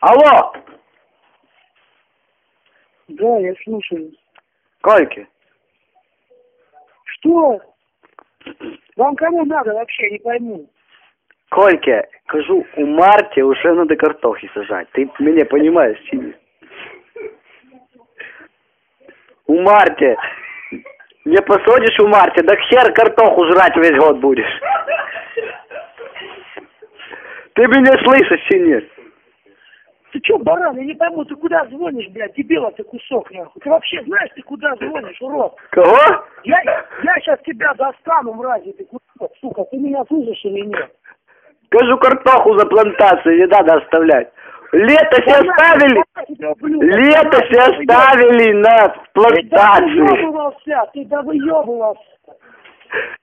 Алло! Да, я слушаю. Кольки? Что? Вам кому надо вообще, не пойму. Кольки, кажу, у марте уже надо картохи сажать. Ты меня понимаешь, чи ні? У марте. Не посадишь у марте, так хер картоху жрать весь год будешь. Ты меня слышишь, чи нет? Ты чё, баран, я не пойму, ты куда звонишь, блядь, дебила ты кусок, нахуй. Ты вообще знаешь, ты куда звонишь, урод? Кого? Я сейчас тебя достану, мрази, ты кусок, сука, ты меня слышишь или нет? Кажу, картоху за плантацией не надо оставлять. Лето все оставили. Лето все оставили на плантации. Ты довыебывался.